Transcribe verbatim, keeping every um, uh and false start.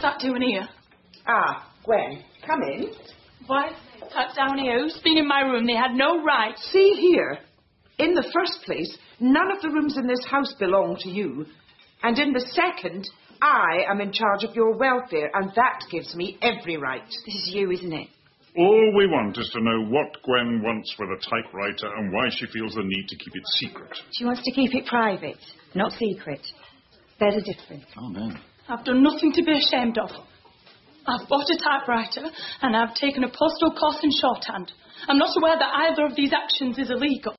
that doing here? Ah, Gwen, come in. Why, that down here, who's been in my room? They had no right. See here. In the first place, none of the rooms in this house belong to you. And in the second, I am in charge of your welfare, and that gives me every right. This is you, isn't it? All we want is to know what Gwen wants with a typewriter and why she feels the need to keep it secret. She wants to keep it private, not secret. There's a difference. Oh, no. I've done nothing to be ashamed of. I've bought a typewriter and I've taken a postal course in shorthand. I'm not aware that either of these actions is illegal.